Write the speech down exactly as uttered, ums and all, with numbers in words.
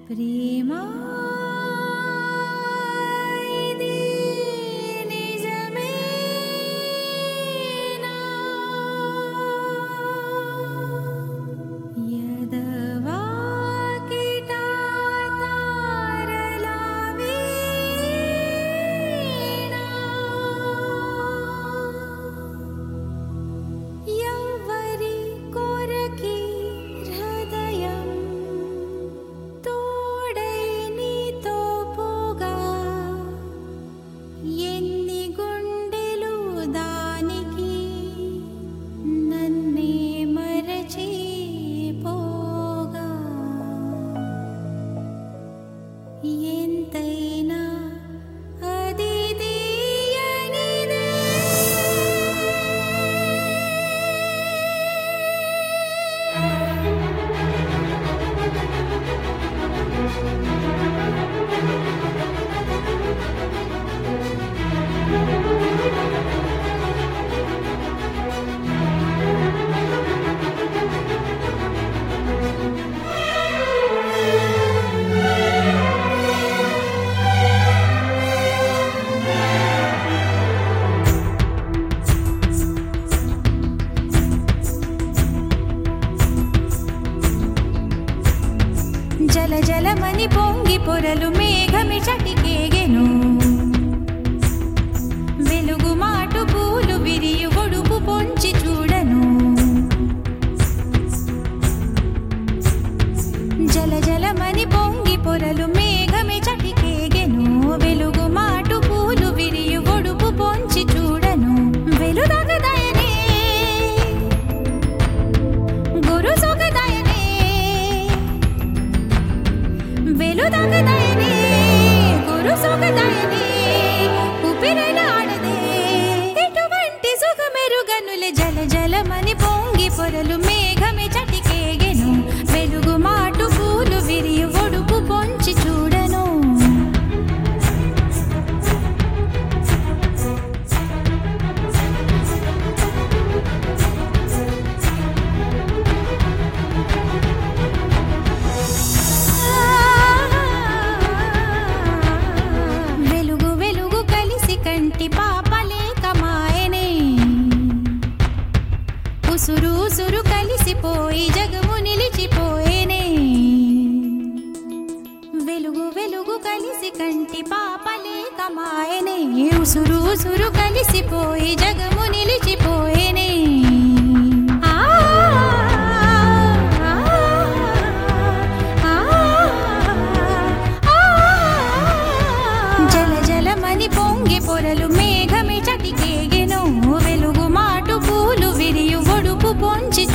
ప్రేమా ఇది నిజమేనా యదవాకిట తారలా వీణా యవ్వరి కొరకి హృదయం తోడై నీతో పోగా ఎన్ని గుండెలు దానికి నన్నే మరచి పోగా ఎంతైనా అది తీయనిదే జల జలమని పొంగి పొరలు మేఘమి చటికేగెను వెలుగు మాటు పూలు విరియు ఒడుపు పొంచి చూడను జల జలమని పొంగి పొరలు మేఘమి చటికేగెను వెలుగు మాటు పూలు విరియు ఒడుపు పొంచి చూడను వెలుదగదయనే గురు సొగదయనే వెలుదగదయనే గురు సొగదయనే ఊపిరిలాడదే ఎటువంటి సుఖమెరుగనులే జల జలమని పొంగి పొరలు మేఘమి చటికేగెను వెలుగు మాటు పూలు విరియు ఒడుపు పొంచి చూడను వెలుగు వెలుగు కలిసి కంటి పాపలేక మాయనే ఉసురు ఉసురు కలిసిపోయి జగము నిలిచిపోయేనే వెలుగు వెలుగు కలిసి కంటి పాపలేక మాయనే ఉసురు ఉసురు కలిసిపోయి జగము నిలిచిపోయేనే ఆ ఆ ఆ జల జలమని పొంగి పొరలు మేఘమి చటికేగెను వెలుగు మాటు పూలు విరియు ఒడుపు పొంచి